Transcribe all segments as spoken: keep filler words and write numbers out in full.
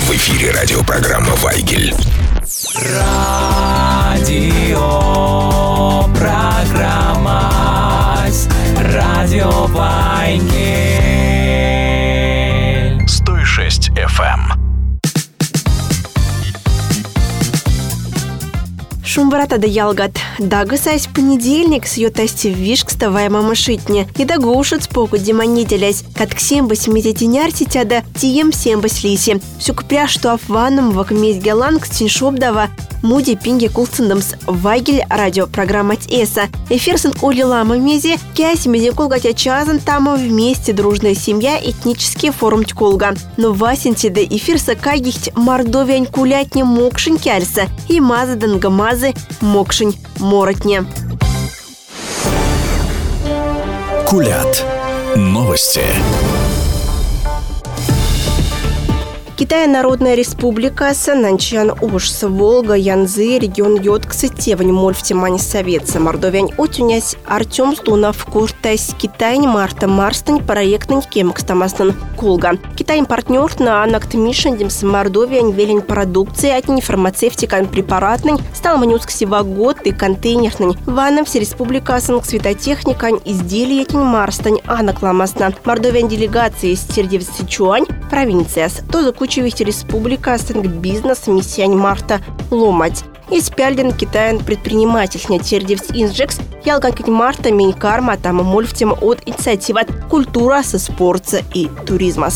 В эфире радиопрограмма «Вайгель». Радио программа Радио Вайгель. сто шесть эф эм. Шумбарата да ялгат. Дага сайс понедельник с ее тасти вишк ставая мамашитне. И да гушат споку демонителясь. Катксем бас мететиняр сетяда тием всем бас лиси. Все купря, что афваном вакмесь галанг стиншоп дава. Муди пинги кулцендамс Вайгель радиопрограмма Эса. Эфирсон Оли Лама мези. Кяси мези кулгатя чазан тама вместе дружная семья этнический форум тколга. Но васенти да эфирса кагихть мордовянь кулятне мокшин кяльса. И мазадан гамазы мокшин моротне. Кулят. Новости. Китай Народная Республика, Сананчан, Ошс, Волга, Янзы, регион Йотксы, Тевань, Мольф, Тимань, Советса, Мордовянь, Отюнясь, Артем, Стунав, Куртась, Китай, Марта, Марстань, Проектнань, Кемкстамастан, Колга. Китай партнер на Анакт Мишандимс, Мордовянь, Велень продукции, Атни, фармацевтикан, препаратнань, стал Манюск Сивагод и контейнернань, Ванам, Все Республика, Санк, Светотехникань, изделия, Тень, Марстань, Анакламасна, Мордовянь, делегация из Тердев, Сычуань, провинция, тоже Кучевихте Республика, Сэнк-бизнес, Миссиань Марта, Ломать. Из Пяльден Китаян предприниматель Тердевс Инжекс, Ялган Марта, Менькарма, там Мольфтем от инициатива культура со спорта и туризма.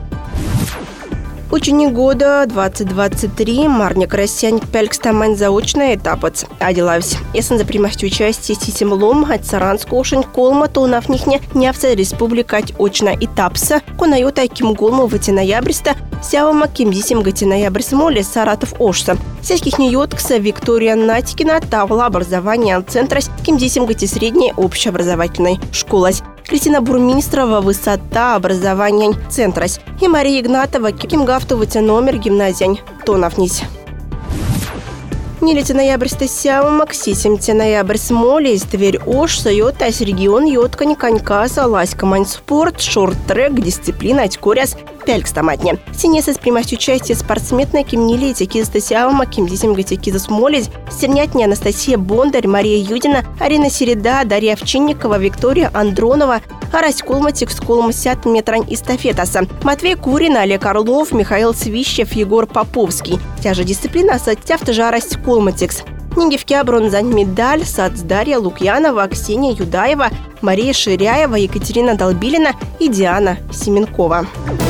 Ученик года двадцать двадцать три Марня Карасянь Пялькстамань заочный этап от Адилавсь. Если за примастью участия систем лом от Саранск ошень колма, то на внихне невца республика очна этапса, конайота ким голму в ноябрьста, сявама ким десим гати ноябрьс моле Саратов ошса. Сельских неёткса Виктория Натикина тавла образования центра ким десим гати средней общеобразовательной школы. Кристина Бурмистрова высота образования центра и Мария Игнатова кимгафтовать номер гимназия Тоновнись. Нилете ноябрьста сява Максисим те ноябрь смоли из Тверь Ош Сайотас регион Йоткань Конька Салась Камань спорт шорт-трек дисциплина Атькоряс Пялькстаматне. Синеса с примастью участия спортсменной кимнилете кизаста сява Макимдисим гати кизас молись Стернятня Анастасия Бондарь, Мария Юдина, Арина Середа, Дарья Овчинникова, Виктория Андронова, Арась Колматик, Сколмасят метрань эстафетаса. Матвей Курин, Олег Орлов, Михаил Свищев, Егор Поповский. Тя же дисциплина саттявта же Арась Колматикс. Нигевки бронзань медаль, Сац Дарья Лукьянова, Ксения Юдаева, Мария Ширяева, Екатерина Долбилина и Диана Семенкова.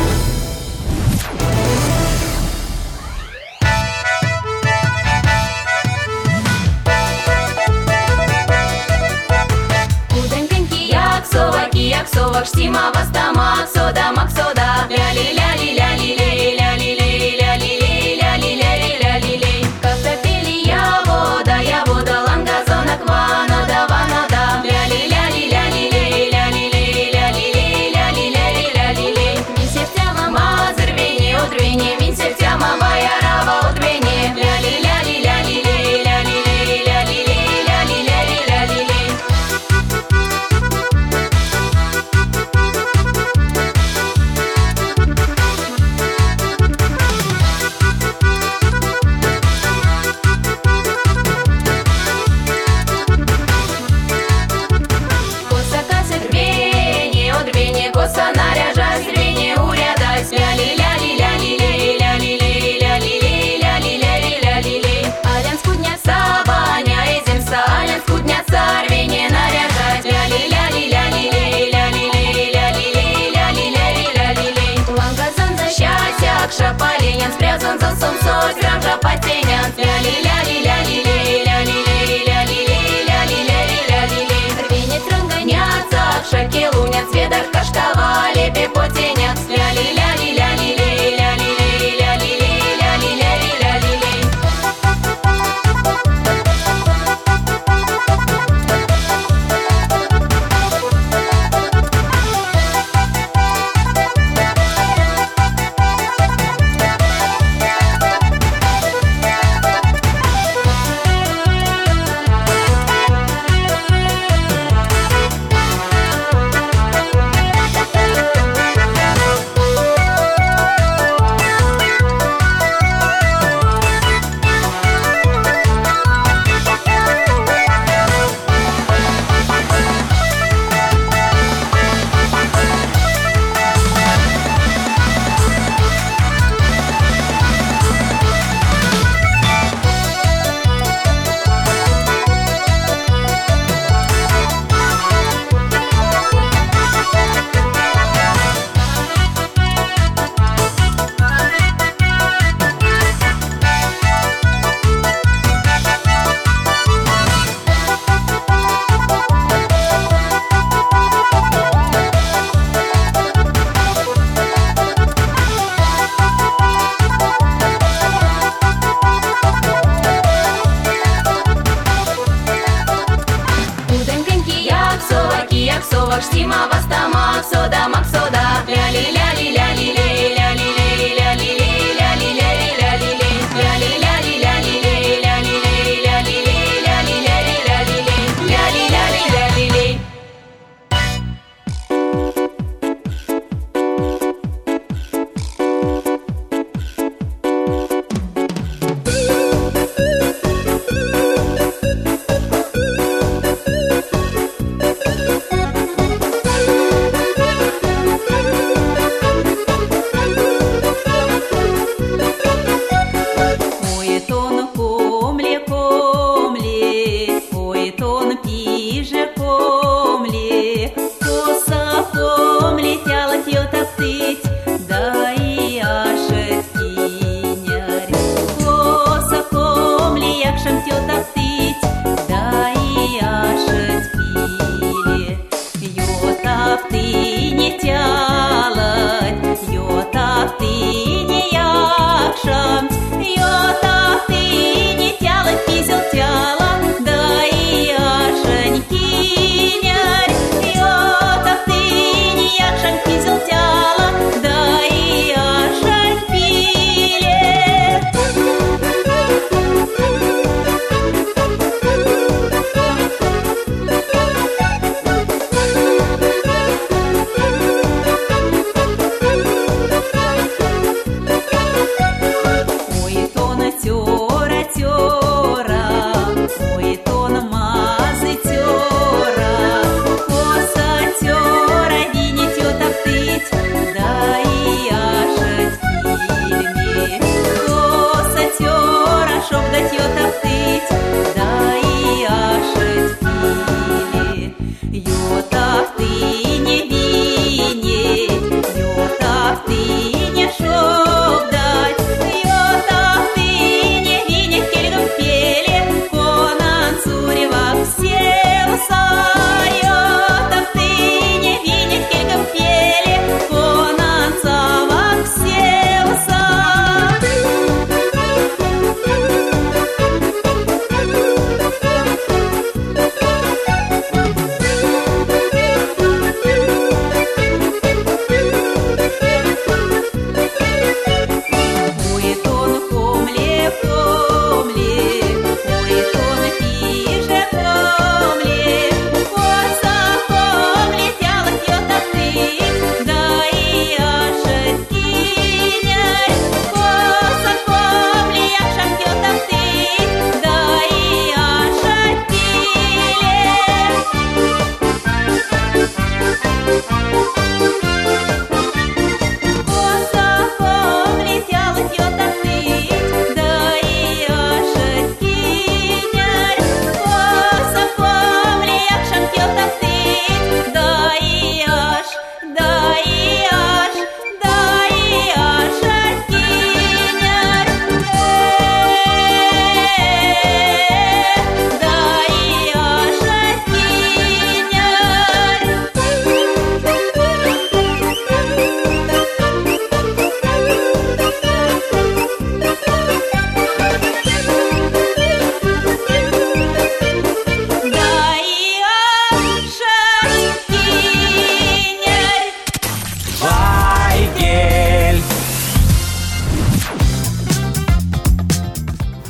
Совак штима вастамак сода мак сода ляли ляли ляли ляли ляли ляли ляли ляли ляли ляли как-то пели я вода я вода лангазонок вана да вана да ляли ляли ляли ляли ляли ляли ляли ляли ляли ляли мин септяма мазер вене одрвене мин септяма ваярава одрвене ляли ляли ляли ляли ляли ляли ляли ляли ляли ляли.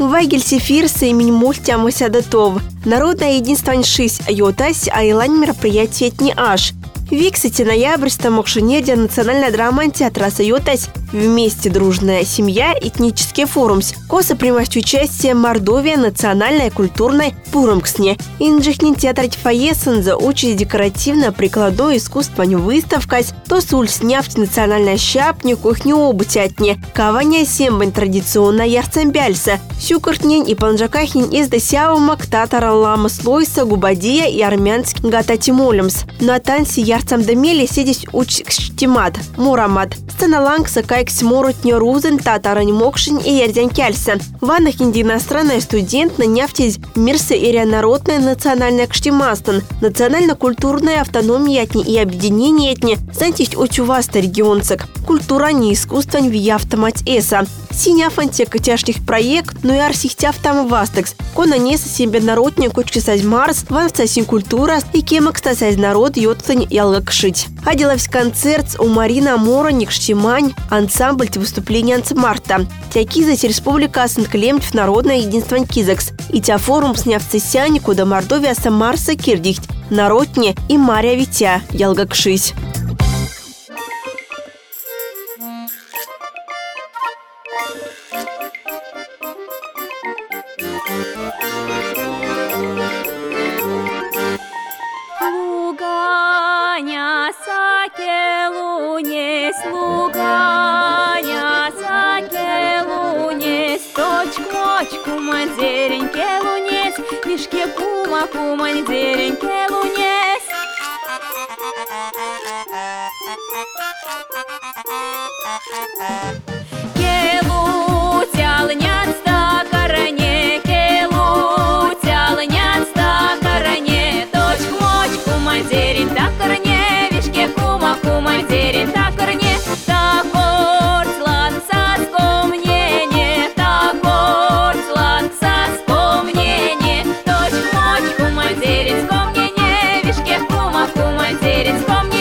Вайгель Сефирса имени мультяма Сядатов. Народное единство шесть айотась, а илань мероприятие не аж. Виксити ноябрьста мокшинедя национальная драма театра Сайотась «Вместе дружная семья. Этнический форум». Коса принимать участие Мордовия национальная культурная Пуромксне. Инжихнин театр Тфаесен за участь декоративно-прикладное искусство не выставкась, то суль снявть национальная щапня кухню обутятне. Каваня сембань традиционная ярцембяльса. Сюкартнень и панжакахнин из десявомак татара лама слойса губадия и армянский гататимолемс. На танце ярцам демели сидись уч штимат, мурамат. Сценалангса кайкс моротня рузен татарань мокшин и ярдян кяльсан. Ванах инди иностранная студент на нефтись мирса и народная национальная кштимастан. Национально-культурная автономия этни и объединение этни сантись очуваста регионцек. Культура не искусство не автомать эса. Синя фантека тяжких проект, но и арсихтяв там вастекс. Кона неса себе народня кочки сазь Марс, ван сасин культура и кемок стасязь народ йотцань ялгакшить. Аделавсь концерт у Марина Мороник Штимань, ансамбль выступления Анцмарта. Тя кизать республика Асанклемтв народное единство кизакс. И тя форум сняв цесяни, куда Мордовия Самарса Кирдихть, народне и Мария Витя ялгакшить. Луганя сакелунес, луганя сакелунес, точку-мочку мадзереньке лунес, вишке кума-ку мадзереньке лунес. Келу тялнят ста короне, келу тялнят ста короне, точку-мочку мадзерин та короне, вишке кума-ку мадзерин та короне, та корцлан саско мнение, та корцлан саско мнение, точку-мочку мадзерин ско мнение, вишке кума-ку мадзерин ско мнение.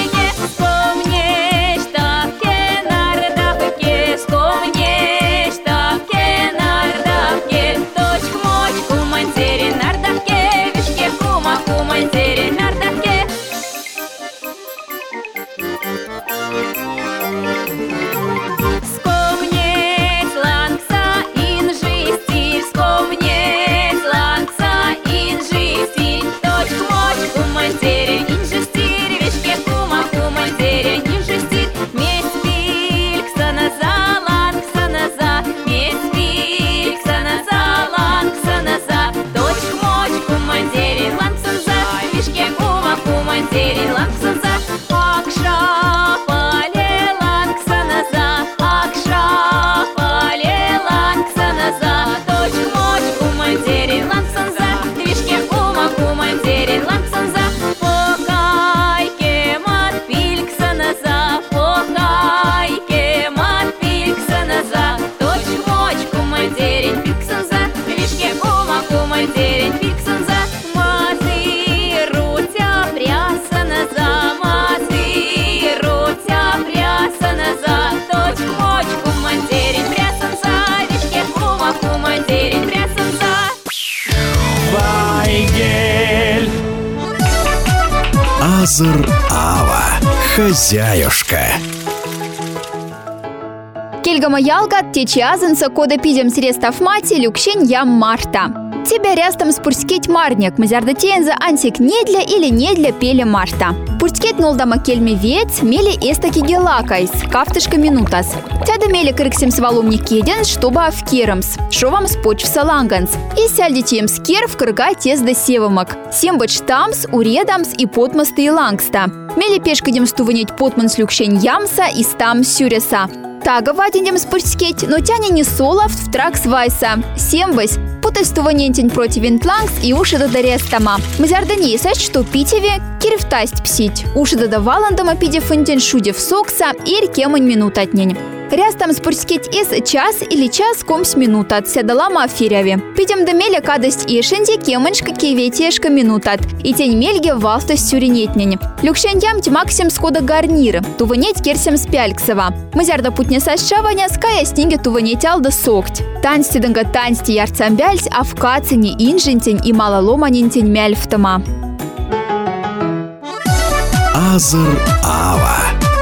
Азыр Ава, хозяюшка. Кельгама ялгат течи азынса кода пидем средстав мати люкшень ям марта. Тебя рястом спурскеть марняк, мазярда тенза антик не для или не для пели марта. Пурскеть нолдама кельми вец, мели эстаки гелакайс, кафтышка минутас. Тяда мели крыксим свалумник кеден, чтобы авкерамс, шовам споч в саланганс. И сядете им скер в крыга тез до севамак. Сембач тамс, уредамс и потмасты и лангста. Мели пешкадем стуванить потман с люкшень ямса и стам сюреса. Тага ваденем спурскеть, но тяне не солов в трак свайса. Сембась, путальстуванентень против интлангс и уши до дарестама. Мазярда не сач, что питеве, кирвтасть псить. Уши до даваландама пиде фунтень шудев сокса и рекемань минут отнень. Рястам спурскеть из час или час комс минутат, седалама афиряви. Пидем до меля кадость ишенди кеманшка кеветешка минутат. И тень мельге валстость сюринетнень. Люкшен ям максим скода гарнир. Туванеть керсем спяльксова. Мазярда путня сашчаваня, ская снеге туванеть алда сокть. Таньсти дынга таньсти ярцамбяльсь, а в кацине инжентень и малоломанентень мяльфтама. Азыр ава.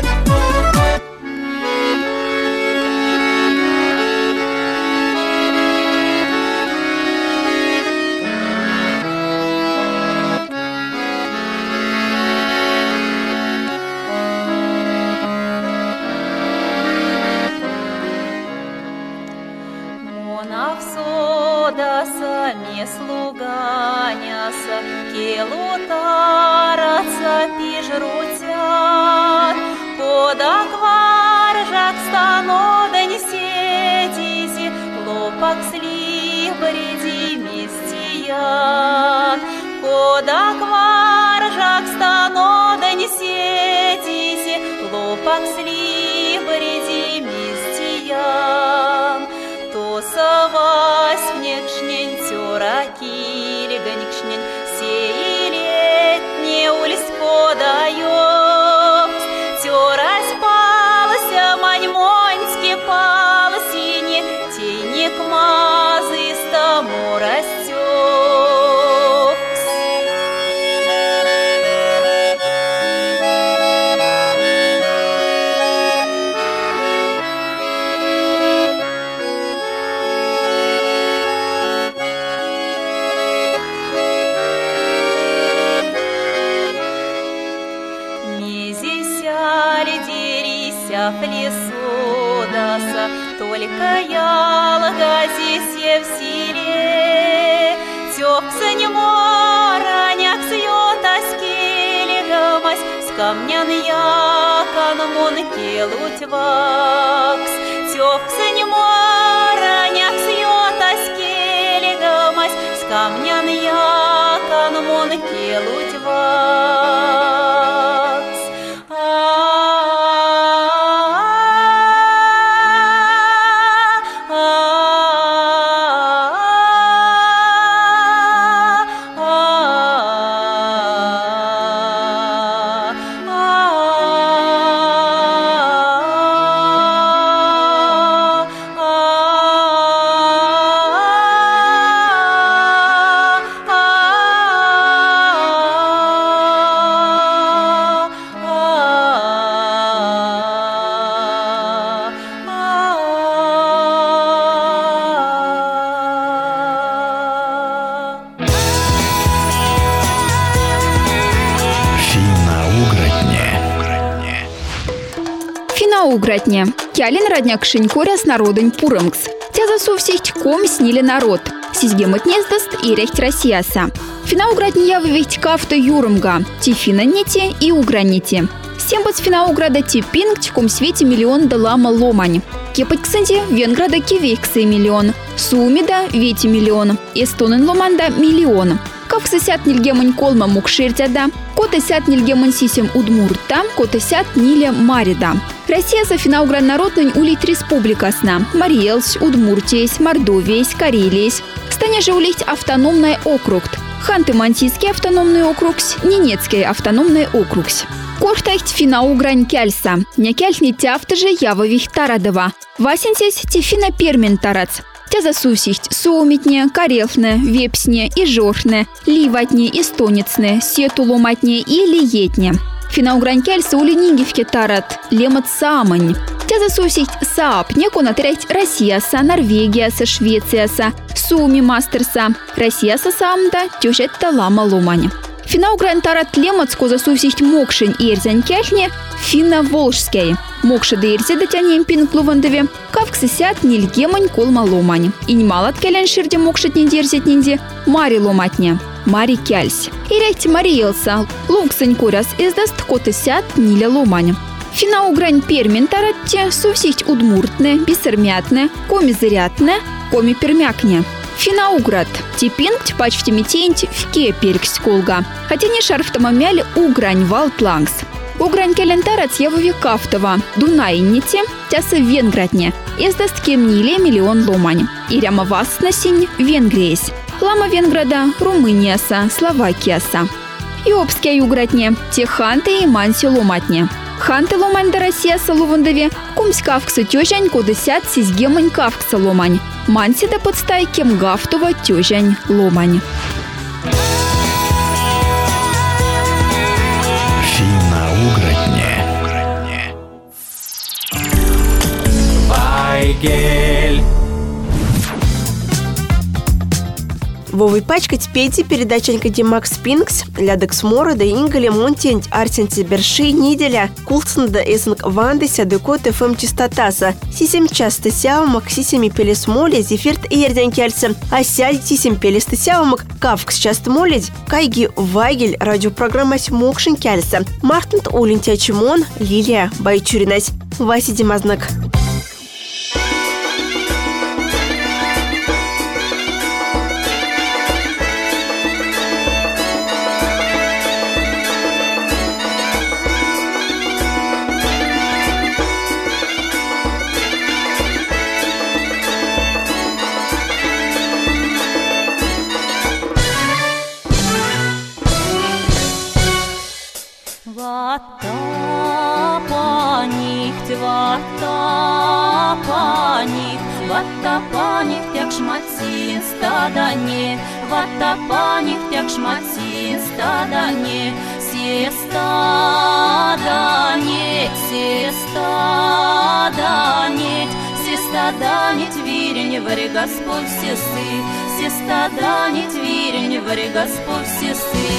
в лесу даса, только ялга здесь в селе. Тёпса не мораняк сьёта скелегамась, с камнян якан мон келуть вакс. Тёпса не мораняк сьёта скелегамась, с камнян якан мон келуть вакс. Угратне. Кялин родняк шинькоря с народом пурымкс. Тя засувсихть ком снили народ. Сизгемот нездаст и рехть Россияса. Фина угратне я вывехть кафта юрымга. Ти фина нете и уграните. Сембац фина уграда ти пингть ком свете миллион далама ломань. Кепать ксанти венграда кивейксы миллион. Суумида вети миллион. Эстонен ломанда миллион. Кавксы сят нильгемань колма мукширтяда. Кота сят нильгемань сисем удмурта. Кота сят ниле марида. Россия за финаугран народный улить республикасна. Мариэлсь, Удмуртиесь, Мордовиесь, Карелиесь. Стане же улить автономный округ. Ханты-Мансийский автономный округ, Ненецкий автономный округ. Коштахть финаугран кяльса. Не кяльни тяфта же явових тарадова. Васенсесь тифина пермин тарац. Тя засусихть суумитне, карелфне, вепсне и жорхне, ливатне, эстонецне, сетуломатне и лиетне. Финаугран кяльса улинигивке тарат, лемат самань. Тя засусихть саап, неко натрять Россияса, Норвегияса, Швецияса, суми мастерса. Россияса самда тюжет талама ломань. Финаугран тарат лематско засусихть мокшень ирзянь кяльне, финно-волжский. Мокша да ирзе дотянем пин клувандове, кавксы сят нильгемань колма ломань. И немалат кялян ширде мокшет не дерзет нинде, мари ломатне. Мари кяльсь. И рейте мариелса, лунгсань куряс издаст коты сят ниля ломань. Финаугрань пермин таратте, сувсихть удмуртне, бисермятне, коми зырятне, коми пермякне. Финауград. Типинgt пач в темитеньте в ке перексь колга. Хотя не шарфтама мяли угрань валтлангс. Угрань келентарец явови кафтова, Дунайните, тясы Венградне, издаст кемниле миллион ломань. Иряма вас на синь Венгриес. Лама Венграда, Румынияса, Словакияса. Йобская югратне, те ханты и манси ломатне. Ханты ломань да Россия салувандове, кумсь кавкса тёжань кодесят сизгемань кавкса ломань. Манси да подстай кем гафтова тёжань ломань. Финно-угротне. Вайгель. Вовой пачкать пейте передаченька Димакс Пинкс, Лядекс Мора да Ингале Монтень Арсенти Берши неделя, Кулсен да Эсенг Вандеся декот эфэм частотаса, Сисем часто сявмак, Сисеми пелес моле, Зефирт и Ердянкельцем, а сяль Сисем пелес сявмак, Кавкс часто моледь, Кайги Вайгель, радиопрограмма Смокшин Кельса, Мартнт Улинтя Чимон, Лилия Байчуринась, Васи Димазнак. Ваттапаних, ваттапаних, як шматсин стадане, ваттапаних, як шматсин стадане, се стадане, се стадане, се стадане, тверень, варе Господь все сы, се стадане, тверень, варе Господь все сы.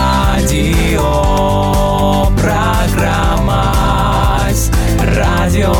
Радио программа, радио